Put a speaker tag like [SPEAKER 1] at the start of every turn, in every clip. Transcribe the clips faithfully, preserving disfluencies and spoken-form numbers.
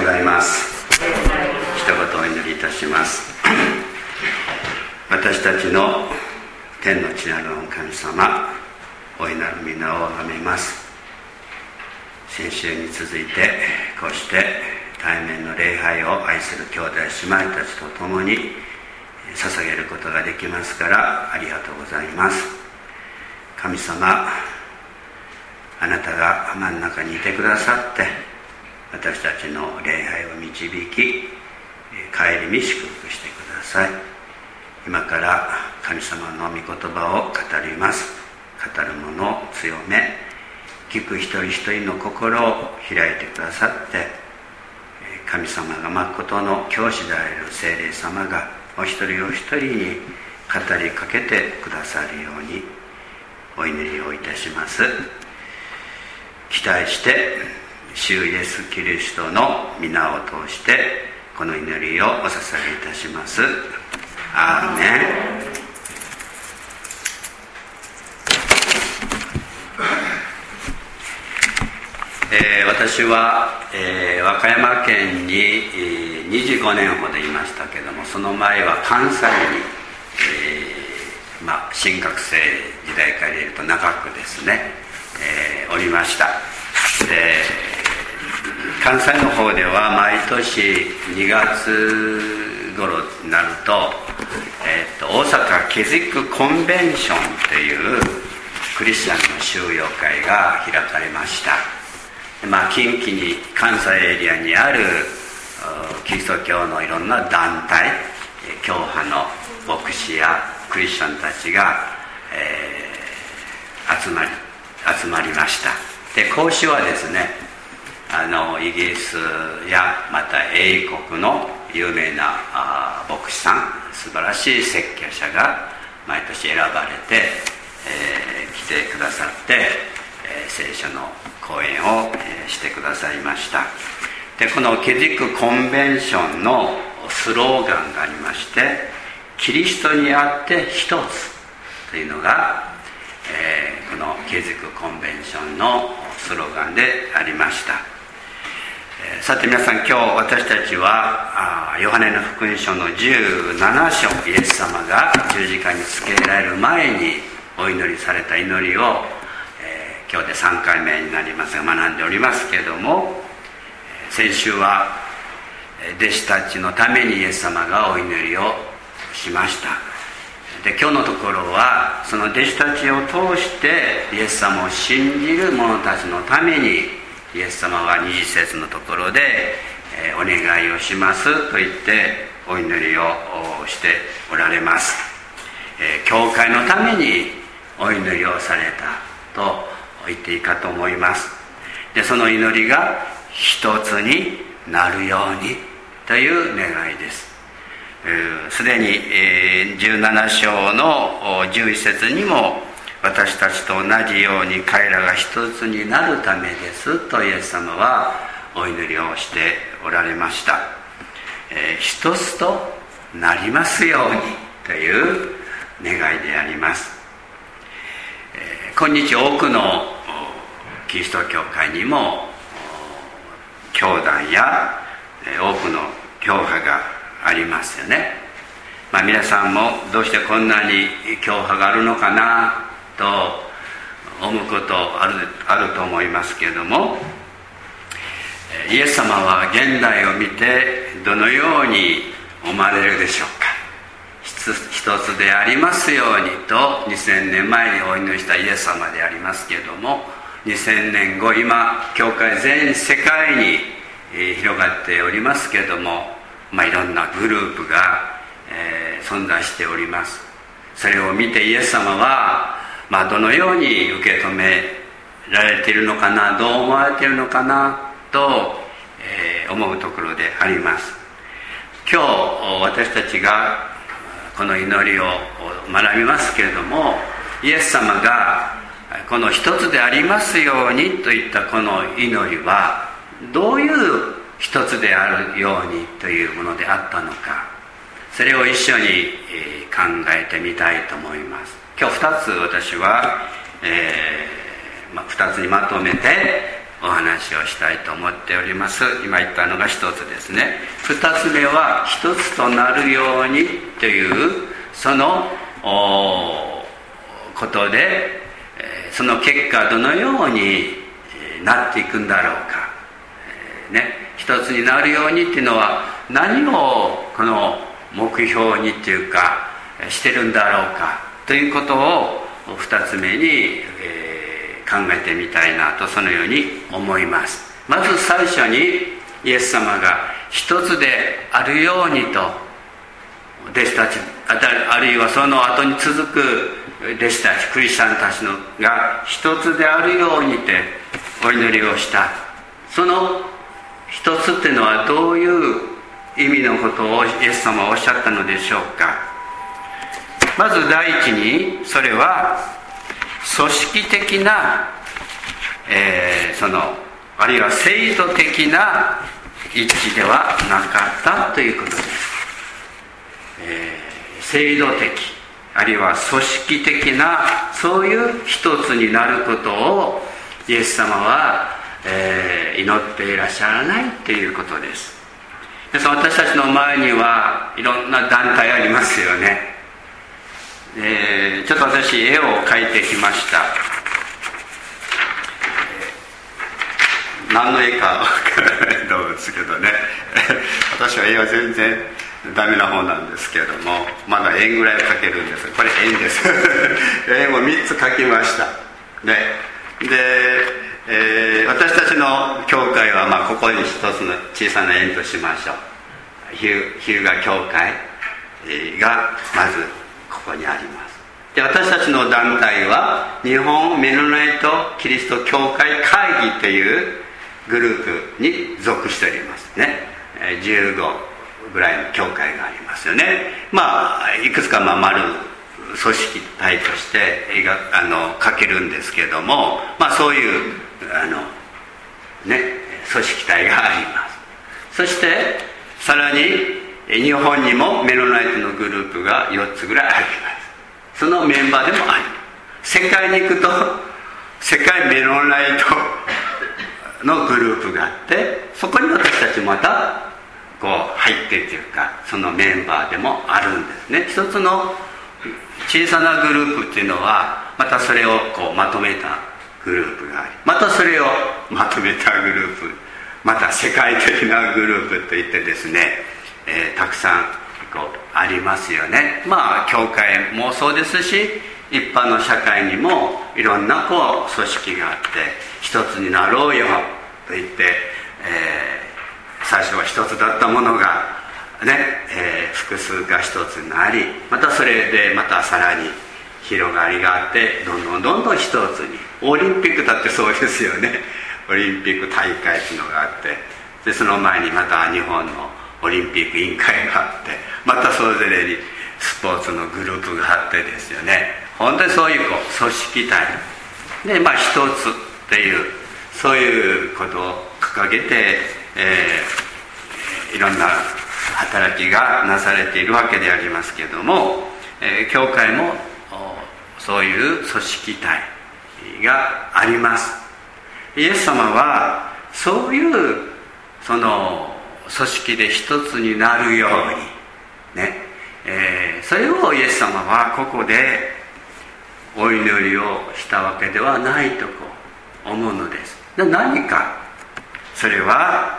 [SPEAKER 1] ございます。一言お祈りいたします。私たちの天の地なる御神様、大いなる皆をあがめます。先週に続いてこうして対面の礼拝を愛する兄弟姉妹たちと共に捧げることができますからありがとうございます。神様、あなたが真ん中にいてくださって私たちの礼拝を導き、帰りに祝福してください。今から神様の御言葉を語ります。語る者を強め、聞く一人一人の心を開いてくださって、神様が誠の教師であられる聖霊様がお一人お一人に語りかけてくださるようにお祈りをいたします。期待して主イエスキリストの皆を通してこの祈りをお捧げいたします。アーメン。えー、私は、えー、和歌山県に、えー、にじゅうごねんほどいましたけども、その前は関西に、えーまあ、新学生時代から入れると長くですね、えー、おりました。で、関西の方では毎年にがつ頃になると、えー、と大阪ケジクコンベンションというクリスチャンの収容会が開かれました。まあ、近畿に関西エリアにあるキリスト教のいろんな団体、教派の牧師やクリスチャンたちが、えー、集まり集まりました。で、講師はですね、あのイギリスやまた英国の有名なあ牧師さん、素晴らしい説教者が毎年選ばれて、えー、来てくださって、えー、聖書の講演を、えー、してくださいました。で、このケジクコンベンションのスローガンがありまして、キリストにあって一つというのが、えー、このケジクコンベンションのスローガンでありました。えー、さて皆さん、今日私たちはヨハネの福音書のじゅうなな章、イエス様が十字架につけられる前にお祈りされた祈りを、えー、今日でさんかいめになりますが学んでおりますけれども、先週は弟子たちのためにイエス様がお祈りをしました。で、今日のところはその弟子たちを通してイエス様を信じる者たちのためにイエス様はにじゅっ節のところで、えー、お願いをしますと言ってお祈りをしておられます。えー、教会のためにお祈りをされたと言っていいかと思います。で、その祈りが一つになるようにという願いです。すでにじゅうなな章のじゅういち節にも、私たちと同じように彼らが一つになるためですとイエス様はお祈りをしておられました。えー、一つとなりますようにという願いであります。えー、今日多くのキリスト教会にも教団や多くの教派がありますよね。まあ、皆さんもどうしてこんなに教派があるのかなと思うことある、あると思いますけれども、イエス様は現代を見てどのように思われるでしょうか。一つでありますようにとにせんねんまえにお祈りしたイエス様でありますけれども、にせんねんご今教会全世界に広がっておりますけれども、まあ、いろんなグループが、えー、存在しております。それを見てイエス様は、まあ、どのように受け止められているのかな、どう思われているのかなと、えー、思うところであります。今日私たちがこの祈りを学びますけれども、イエス様がこの一つでありますようにといったこの祈りはどういう一つであるようにというものであったのか、それを一緒に考えてみたいと思います。今日ふたつ私は、えーまあ、ふたつにまとめてお話をしたいと思っております。今言ったのが一つですね。二つ目は一つとなるようにというそのことで、その結果どのようになっていくんだろうか、ね、一つになるようにっていうのは何をこの目標にっていうかしてるんだろうかということを二つ目に、えー考えてみたいなと、そのように思います。まず最初にイエス様が一つであるようにと弟子たち、あるいはその後に続く弟子たち、クリスチャンたちのが一つであるようにってお祈りをした。その一つっていうのはどういう意味のことをイエス様はおっしゃったのでしょうか。まず第一に、それは組織的な、えー、そのあるいは制度的な一致ではなかったということです。えー、制度的あるいは組織的なそういう一つになることをイエス様は、えー、祈っていらっしゃらないということです。で、その私たちの前にはいろんな団体ありますよね。えー、ちょっと私絵を描いてきました。えー、何の絵かわからないと思うんですけどね私は絵は全然ダメな方なんですけれども、まだ円ぐらい描けるんです。これ円です円をみっつ描きました。で、で、えー、私たちの教会は、まあ、ここに一つの小さな円としましょう。日向教会がまずここにあります。で、私たちの団体は日本メノナイトキリスト教会会議というグループに属しておりますね。じゅうごぐらいの教会がありますよね。まあいくつかまあ丸組織体としてあの書けるんですけども、まあそういうあのね組織体があります。そしてさらに日本にもメノナイトのグループがよっつぐらいあります。そのメンバーでもある。世界に行くと世界メノナイトのグループがあって、そこに私たちまたこう入っているというか、そのメンバーでもあるんですね。一つの小さなグループっていうのはまたそれをこうまとめたグループがあり、またそれをまとめたグループ、また世界的なグループといってですね、えー、たくさんこうありますよね。まあ教会もそうですし、一般の社会にもいろんなこう組織があって、一つになろうよと言って、えー、最初は一つだったものがね、えー、複数が一つになり、またそれでまたさらに広がりがあって、どんどんどんどん一つに。オリンピックだってそうですよね。オリンピック大会っていうのがあって、でその前にまた日本のオリンピック委員会があって、またそれぞれにスポーツのグループがあってですよね。本当にそういうこう組織体で、まあ一つっていうそういうことを掲げて、えー、いろんな働きがなされているわけでありますけれども、えー、教会もそういう組織体があります。イエス様はそういうその組織で一つになるようにね、えー、それをイエス様はここでお祈りをしたわけではないとこう思うのです。で、何かそれは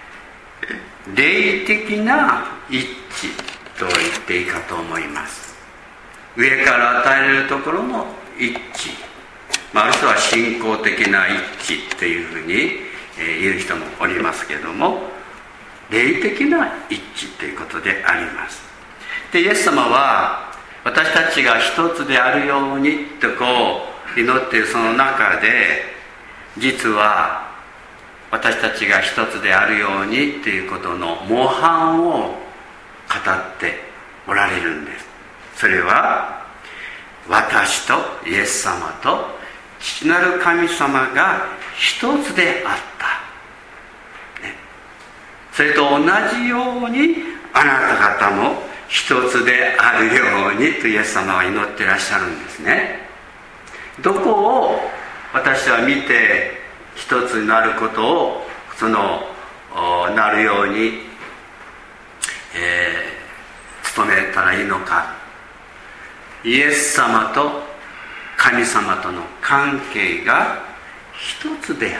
[SPEAKER 1] 霊的な一致と言っていいかと思います。上から与えられるところの一致、まあ、ある人は信仰的な一致というふうに言う人もおりますけれども、霊的な一致ということであります。で、イエス様は私たちが一つであるようにとこう祈っているその中で、実は私たちが一つであるようにということの模範を語っておられるんです。それは私とイエス様と父なる神様が一つであった、ね、それと同じようにあなた方も一つであるようにとイエス様は祈ってらっしゃるんですね。どこを私は見て一つになることをそのなるように、えー、努めたらいいのか。イエス様と神様との関係が一つであった、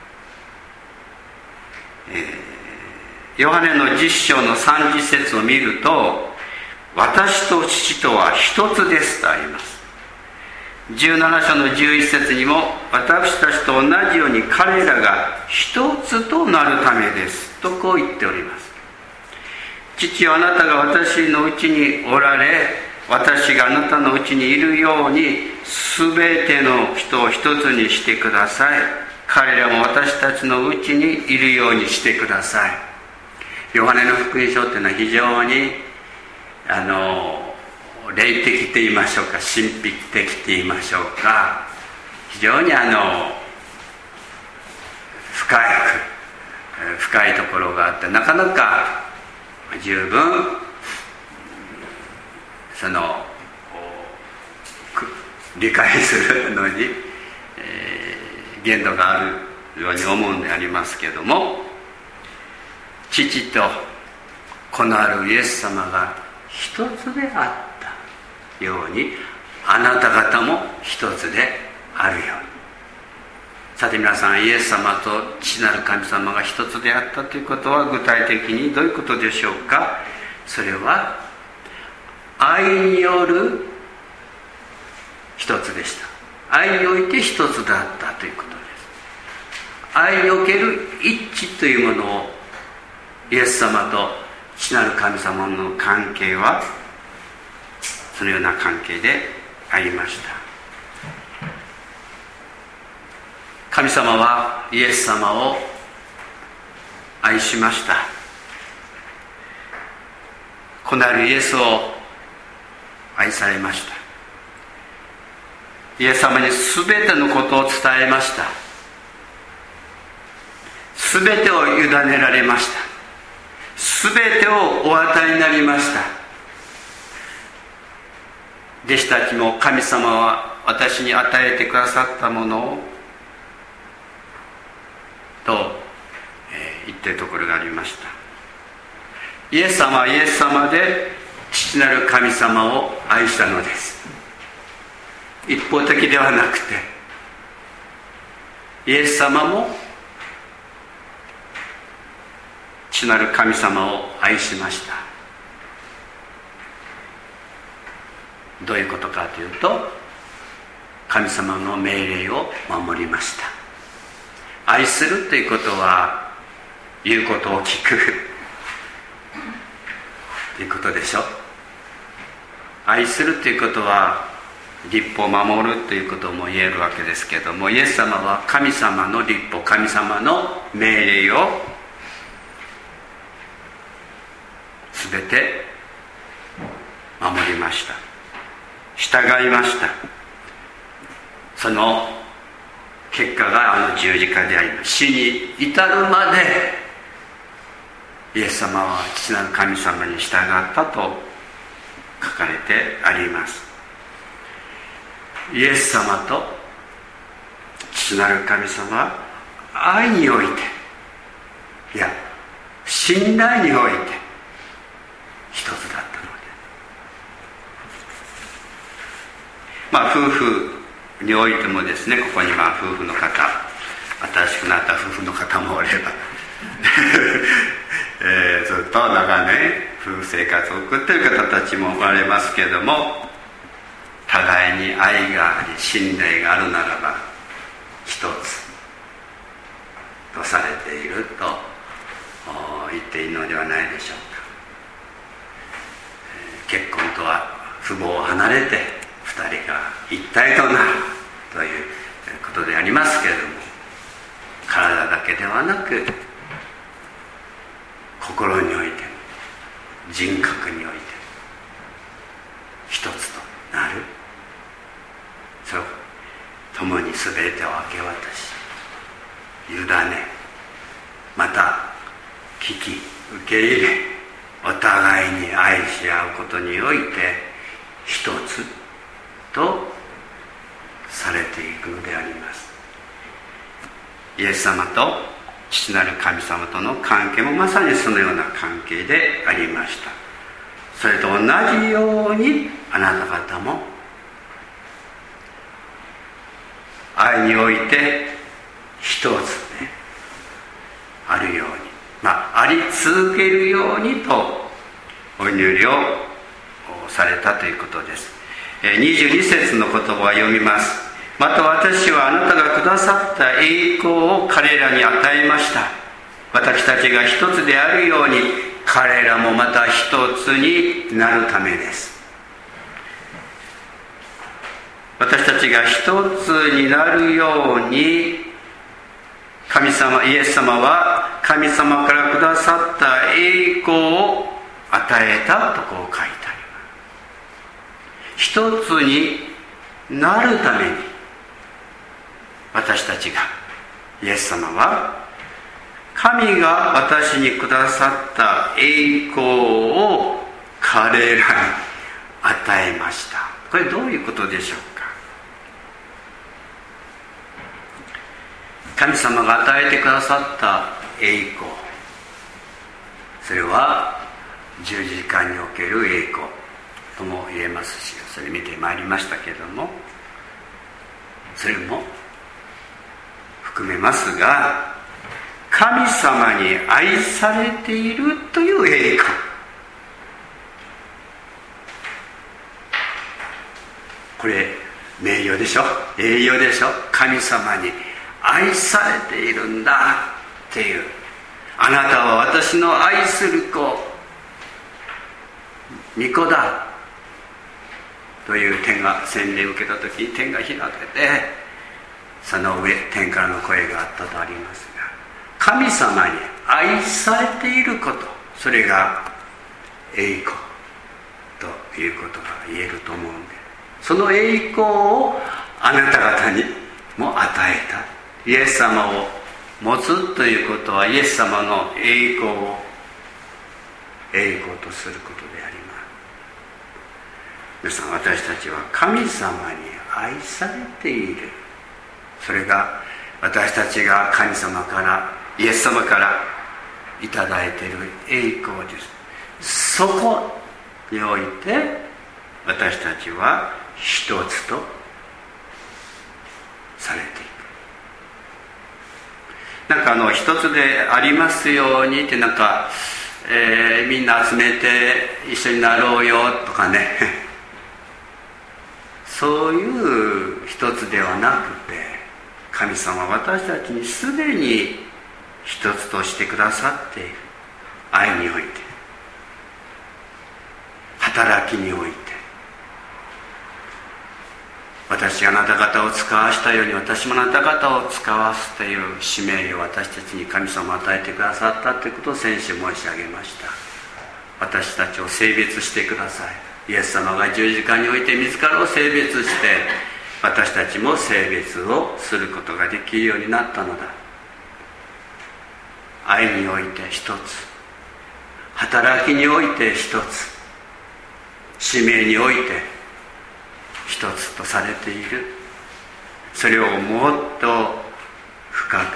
[SPEAKER 1] えー、ヨハネのじゅっ章のさんじ節を見ると、私と父とは一つですとあります。じゅうなな章のじゅういち節にも、私たちと同じように彼らが一つとなるためですとこう言っております。父はあなたが私のうちにおられ、私があなたのうちにいるように全ての人を一つにしてください。彼らも私たちのうちにいるようにしてください。ヨハネの福音書というのは非常にあの霊的と言いましょうか、神秘的と言いましょうか、非常にあの深い深いところがあって、なかなか十分その理解するのに、えー、限度があるように思うんでありますけども、父と子なるイエス様が一つであったように、あなた方も一つであるように。さて皆さん、イエス様と父なる神様が一つであったということは具体的にどういうことでしょうか。それは愛による一つでした。愛において一つだったということです。愛における一致というものを、イエス様と父なる神様の関係はそのような関係でありました。神様はイエス様を愛しました。子なるイエスを愛されました。イエス様に全てのことを伝えました。全てを委ねられました。全てをお与えになりました。弟子たちも、神様は私に与えてくださったものをと、えー、言っているところがありました。イエス様はイエス様で父なる神様を愛したのです。一方的ではなくて、イエス様も父なる神様を愛しました。どういうことかというと、神様の命令を守りました。愛するということは言うことを聞くということでしょ。愛するということは律法を守るということも言えるわけですけども、イエス様は神様の律法、神様の命令を全て守りました。従いました。その結果があの十字架であります。死に至るまでイエス様は父なる神様に従ったと書かれてあります。イエス様と父なる神様は愛において、いや信頼において一つだったので、まあ夫婦においてもですね、ここには夫婦の方、新しくなった夫婦の方もおればえー、ずっと長年夫婦生活を送っている方たちもおられますけれども、互いに愛があり信頼があるならば一つとされていると言っていいのではないでしょうか。結婚とは父母を離れて二人が一体となるということでありますけれども、体だけではなく心においても人格においても一つとなる、そう共に全てを明け渡し委ね、また聞き受け入れ、お互いに愛し合うことにおいて一つとされていくのであります。 イエス様と父なる神様との関係もまさにそのような関係でありました。それと同じようにあなた方も愛において一つであるように、まあ、あり続けるようにとお祈りをされたということです。にじゅうに節の言葉を読みます。また私はあなたがくださった栄光を彼らに与えました。私たちが一つであるように彼らもまた一つになるためです。私たちが一つになるように神様、イエス様は神様からくださった栄光を与えたとこう書いてあります。一つになるために私たちが、イエス様は神が私にくださった栄光を彼らに与えました。これどういうことでしょうか。神様が与えてくださった栄光、それは十字架における栄光とも言えますし、それ見てまいりましたけれども、それも含めますが、神様に愛されているという栄光、これ名誉でしょ、栄誉でしょ。神様に愛されているんだっていう、あなたは私の愛する子、御子だという天が洗礼を受けた時に天が開けて、その上天からの声があったとありますが、神様に愛されていること、それが栄光ということが言えると思うんで、その栄光をあなた方にも与えた。イエス様を持つということは、イエス様の栄光を栄光とすることであります。皆さん、私たちは神様に愛されている。それが私たちが神様から、イエス様からいただいている栄光です。そこにおいて私たちは一つとされていく。なんかあの一つでありますようにってなんか、えー、みんな集めて一緒になろうよとかねそういう一つではなくて、神様は私たちにすでに一つとしてくださっている。愛において、働きにおいて、私があなた方を使わしたように私もあなた方を使わすという使命を私たちに神様与えてくださったということを先週申し上げました。私たちを性別してください。イエス様が十字架において自らを性別して、私たちも性別をすることができるようになったのだ。愛において一つ、働きにおいて一つ、使命において一つとされている。それをもっと深く、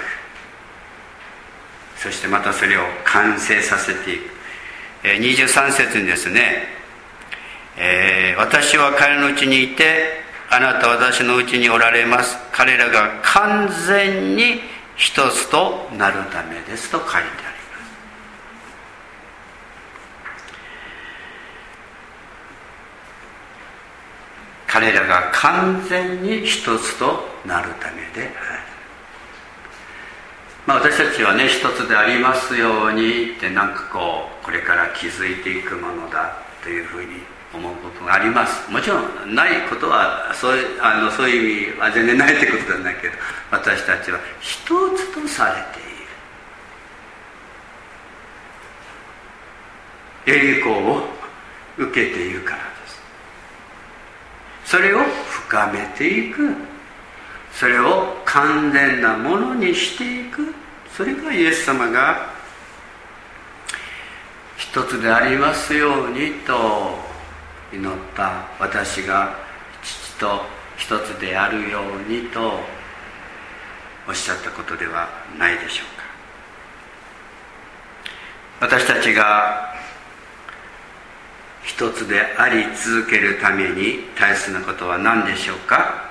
[SPEAKER 1] そしてまたそれを完成させていく。にじゅうさん節にですね、えー、私は彼のうちにいてあなたは私のうちにおられます。彼らが完全に一つとなるためですと書いてあります。彼らが完全に一つとなるためである。まあ、私たちはね、一つでありますようにってなんかこうこれから築いていくものだというふうに思うことがあります。もちろんないことはそういう、あのそういう意味は全然ないってことではないけど、私たちは一つとされている。栄光を受けているからです。それを深めていく、それを完全なものにしていく、それがイエス様が一つでありますようにと祈った、私が父と一つであるようにとおっしゃったことではないでしょうか。私たちが一つであり続けるために大切なことは何でしょうか。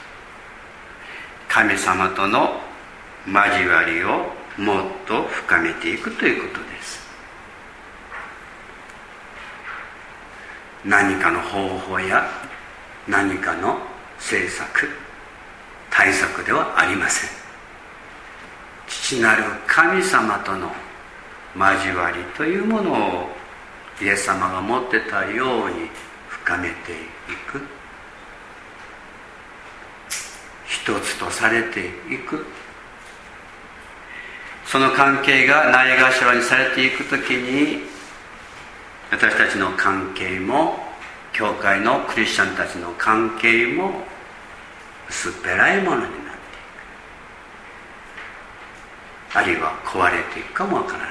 [SPEAKER 1] 神様との交わりをもっと深めていくということです。何かの方法や何かの政策対策ではありません。父なる神様との交わりというものをイエス様が持ってたように深めていく、一つとされていく、その関係がないがしろにされていくときに、私たちの関係も教会のクリスチャンたちの関係も薄っぺらいものになっていく、あるいは壊れていくかもわからない。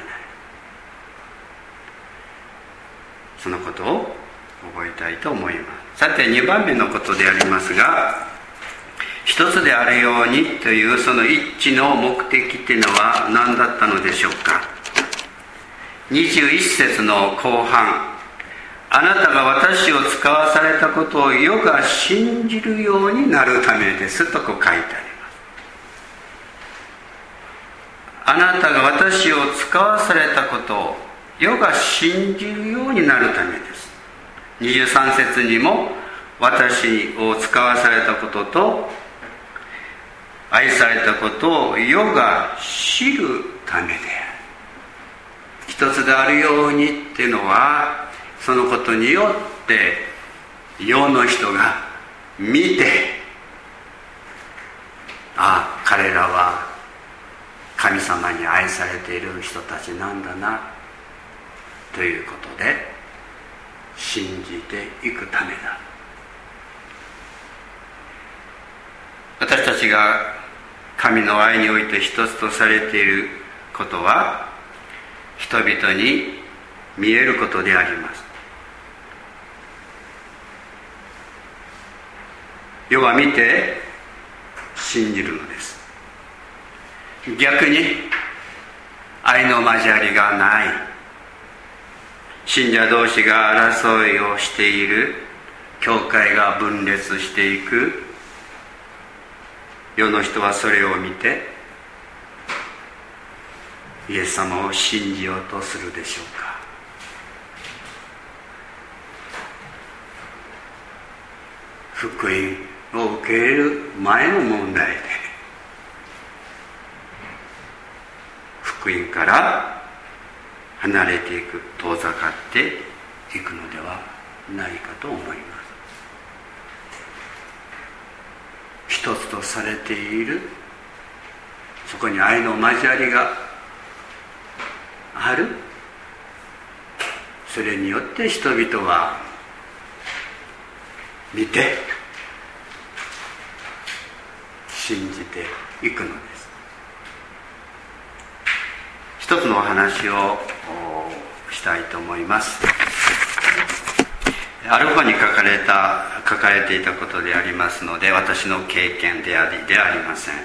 [SPEAKER 1] そのことを覚えたいと思います。さてにばんめのことでありますが、一つであるようにというその一致の目的っていうのは何だったのでしょうか。にじゅういっ節の後半、あなたが私を使わされたことを世が信じるようになるためですとこう書いてあります。あなたが私を使わされたことを世が信じるようになるためです。にじゅうさん節にも私を使わされたことと愛されたことを世が知るためである。一つであるようにっていうのは、そのことによって世の人が見て、ああ彼らは神様に愛されている人たちなんだなということで信じていくためだ。私たちが神の愛において一つとされていることは、人々に見えることであります。世は見て信じるのです。逆に愛の交わりがない、信者同士が争いをしている、教会が分裂していく、世の人はそれを見てイエス様を信じようとするでしょうか。福音を受け入れる前の問題で、福音から離れていく、遠ざかっていくのではないかと思います。一つとされている、そこに愛の交わりがある、それによって人々は見て信じていくのです。一つのお話をしたいと思います。ある本に書かれた書かれていたことでありますので、私の経験でありではありません。えー、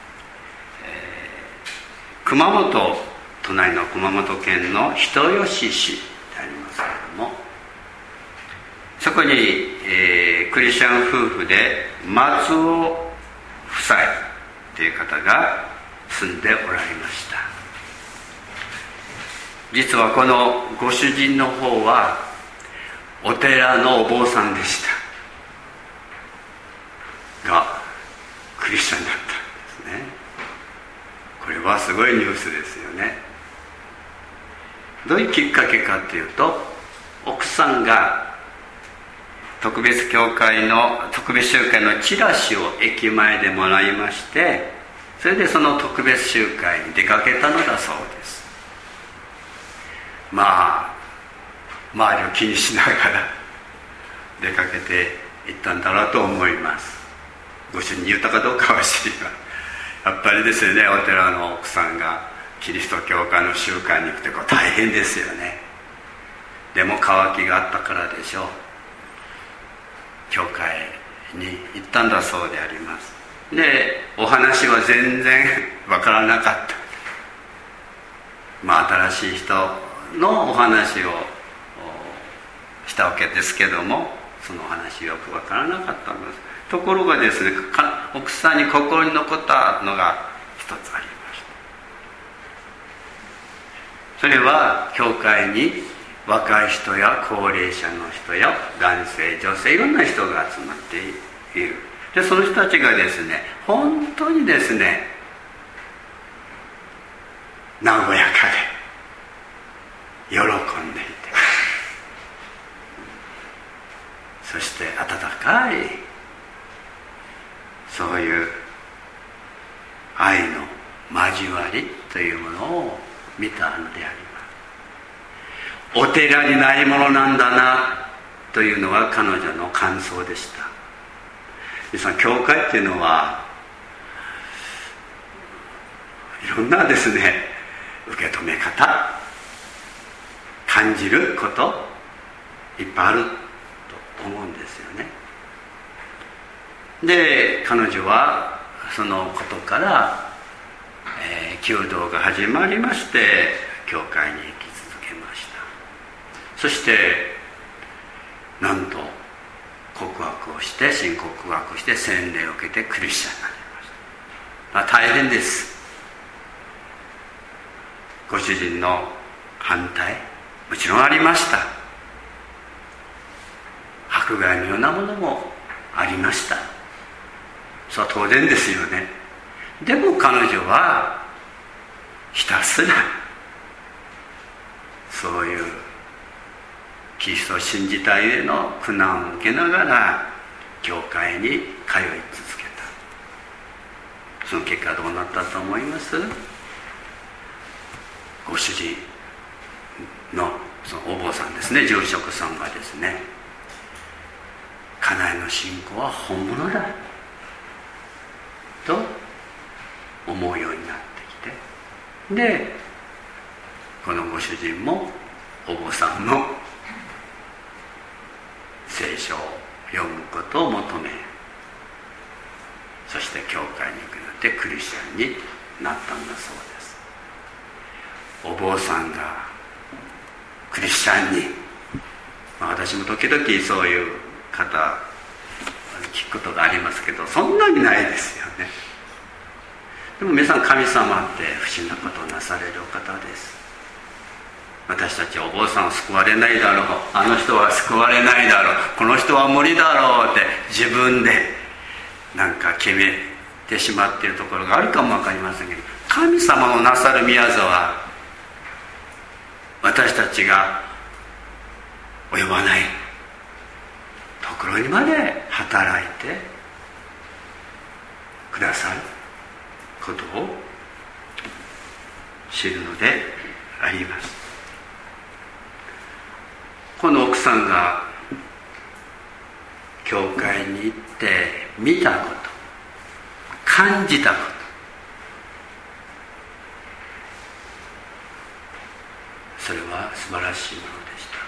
[SPEAKER 1] 熊本、隣の熊本県の人吉市でありますけれども、そこに、えー、クリスチャン夫婦で松尾夫妻という方が住んでおられました。実はこのご主人の方はお寺のお坊さんでしたが、クリスチャンだったんですね。これはすごいニュースですよね。どういうきっかけかというと、奥さんが特別教会の特別集会のチラシを駅前でもらいまして、それでその特別集会に出かけたのだそうです。まあ周りを気にしながら出かけていったんだろうと思います。ご主人に言ったかどうかは知りません。やっぱりですね、お寺の奥さんがキリスト教会の集会に行くってこれ大変ですよね。でも渇きがあったからでしょう。教会に行ったんだそうであります。 でお話は全然わからなかった。まあ新しい人のお話をしたわけですけども、そのお話よくわからなかったんです。ところがですね、奥さんに心に残ったのが一つありました。それは教会に若い人や高齢者の人や男性女性いろんな人が集まっている。でその人たちがですね、本当にですね和やかで喜んでいて、そして温かいそういう愛の交わりというものを見たのであります。お寺にないものなんだなというのは彼女の感想でした。皆さん、教会っていうのはいろんなですね受け止め方、感じることいっぱいあると思うんですよね。で彼女はそのことから、えー、弓道が始まりまして教会に行き続けました。そしてなんと告白をして信告白をして洗礼を受けてクリスチャンになりました。大変です。ご主人の反対もちろんありました。迫害のようなものもありました。それは当然ですよね。でも彼女はひたすらそういうキリストを信じたゆえの苦難を受けながら教会に通い続けた。その結果どうなったと思います？ご主人のそのお坊さんですね、住職さんがですね、家内の信仰は本物だと思うようになってきて、でこのご主人もお坊さんの聖書を読むことを求め、そして教会に行くようになってクリスチャンになったんだそうです。お坊さんがクリスチャンに、まあ、私も時々そういう方聞くことがありますけど、そんなにないですよね。でも皆さん、神様って不思議なことをなされるお方です。私たちお坊さんは救われないだろう、あの人は救われないだろう、この人は無理だろうって自分でなんか決めてしまっているところがあるかも分かりませんけど、神様のなさる御業は私たちが及ばないところにまで働いてくださることを知るのであります。この奥さんが教会に行って見たこと、感じたこと、それは素晴らしいものでした。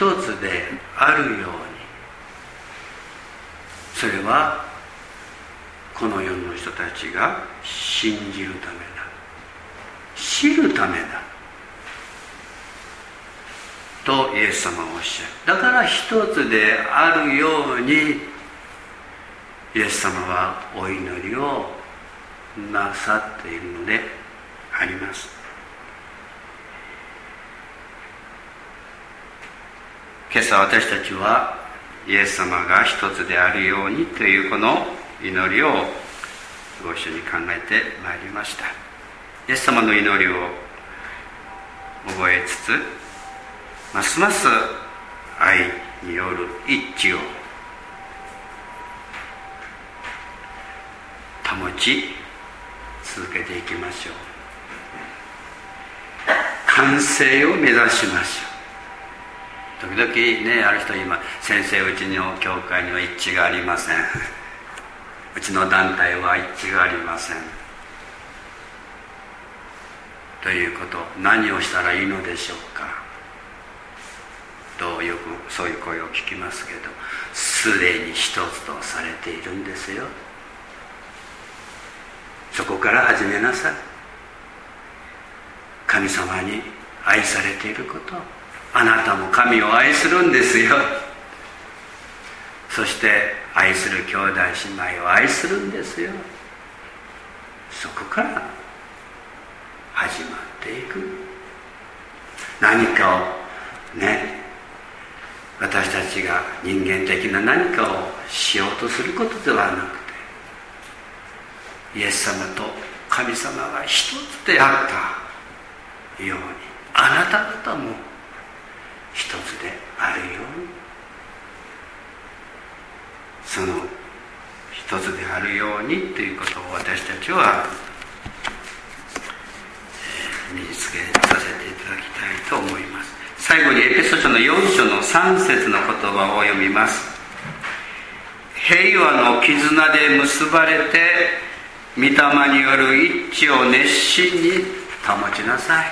[SPEAKER 1] 一つであるように、それはこの世の人たちが信じるためだ、知るためだとイエス様はおっしゃる。だから一つであるようにイエス様はお祈りをなさっているのであります。今朝私たちはイエス様が一つであるようにというこの祈りをご一緒に考えてまいりました。イエス様の祈りを覚えつつ、ますます愛による一致を保ち続けていきましょう。完成を目指しましょう。時々ね、ある人今、先生、うちの教会には一致がありませんうちの団体は一致がありませんということ、何をしたらいいのでしょうか。 とよくそういう声を聞きますけど、すでに一つとされているんですよ。そこから始めなさい。神様に愛されていること、あなたも神を愛するんですよ。そして愛する兄弟姉妹を愛するんですよ。そこから始まっていく。何かをね、私たちが人間的な何かをしようとすることではなくて、イエス様と神様が一つであったように、あなた方も一つであるように、その一つであるようにということを私たちは身につけさせていただきたいと思います。最後にエペソ書のよん章のさん節の言葉を読みます。平和の絆で結ばれて御霊による一致を熱心に保ちなさい。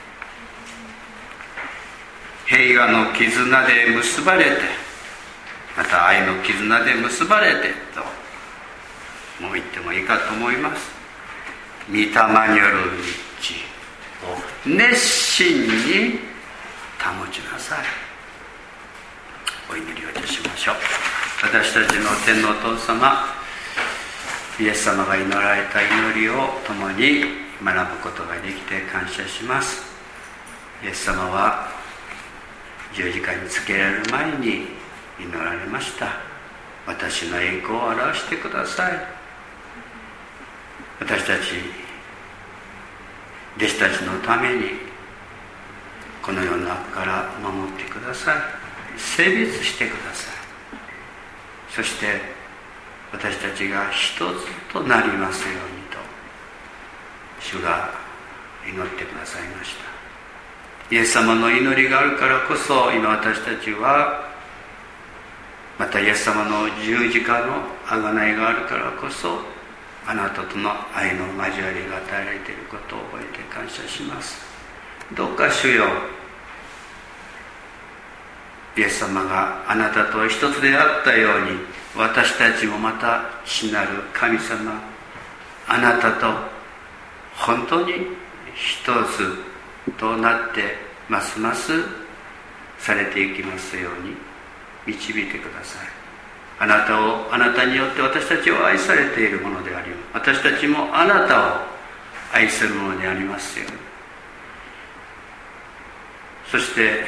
[SPEAKER 1] 平和の絆で結ばれて、また愛の絆で結ばれてともう言ってもいいかと思います。御霊による一致を熱心に保ちなさい。お祈りをいたしましょう。私たちの天のお父様、イエス様が祈られた祈りを共に学ぶことができて感謝します。イエス様は十字架につけられる前に祈られました。私の栄光を表してください。私たち弟子たちのためにこの世の中から守ってください。聖別してください。そして私たちが一つとなりますようにと主が祈ってくださいました。イエス様の祈りがあるからこそ今私たちは、またイエス様の十字架の贖いがあるからこそ、あなたとの愛の交わりが与えられていることを覚えて感謝します。どうか主よ、イエス様があなたと一つであったように、私たちもまた父なる神様、あなたと本当に一つとなってますますされていきますように導いてください。あなたを、あなたによって私たちを愛されているものであり、私たちもあなたを愛するものでありますように。そして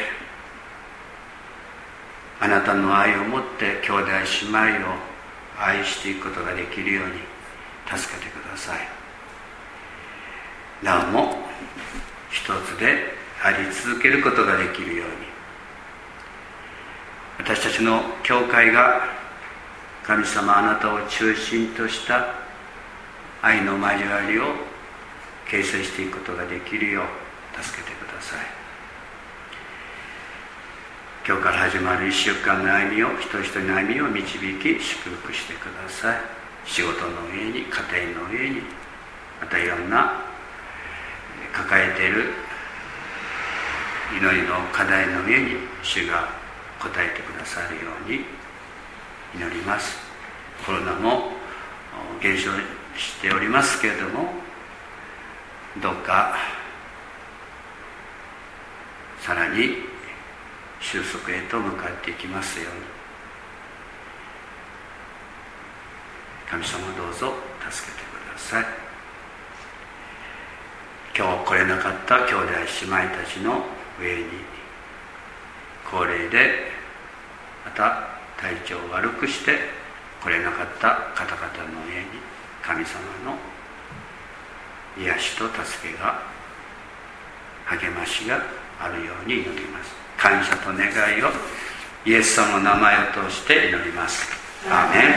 [SPEAKER 1] あなたの愛をもって兄弟姉妹を愛していくことができるように助けてください。なおも一つであり続けることができるように、私たちの教会が神様あなたを中心とした愛の交わりを形成していくことができるよう助けてください。今日から始まる一週間の歩みを、一人一人の歩みを導き祝福してください。仕事の上に、家庭の上に、またいろんな抱えている祈りの課題の上に主が応えてくださるように祈ります。コロナも減少しておりますけれども、どうかさらに収束へと向かっていきますように、神様どうぞ助けてください。今日来れなかった兄弟姉妹たちの上に、高齢でまた体調を悪くして来れなかった方々の上に神様の癒しと助けが、励ましがあるように祈ります。感謝と願いをイエス様の名前を通して祈ります。アーメン。